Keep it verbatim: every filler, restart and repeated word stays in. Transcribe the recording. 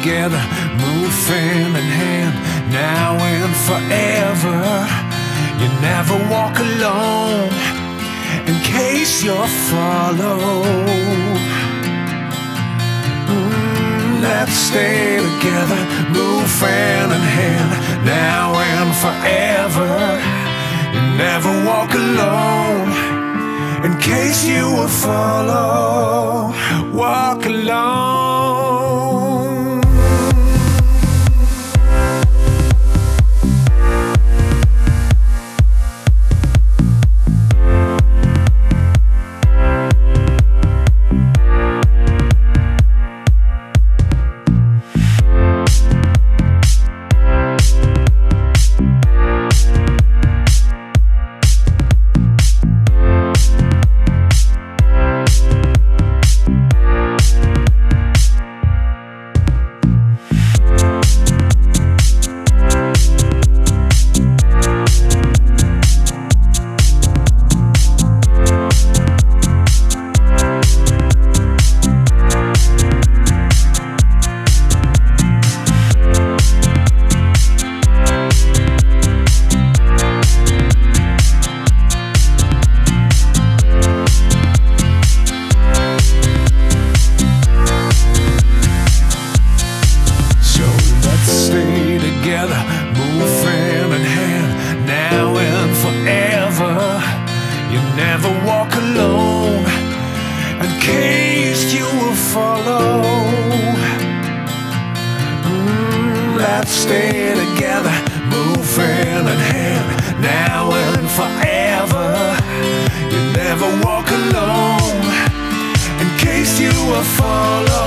together, move hand in hand, now and forever. You never walk alone, in case you're followed. Mm, let's stay together, move hand in hand, now and forever. You never walk alone, in case you will follow. Walk alone. Move hand in hand, now and forever. You never walk alone, in case you will follow. Mm, let's stay together, move hand in hand, now and forever. You never walk alone, in case you will follow.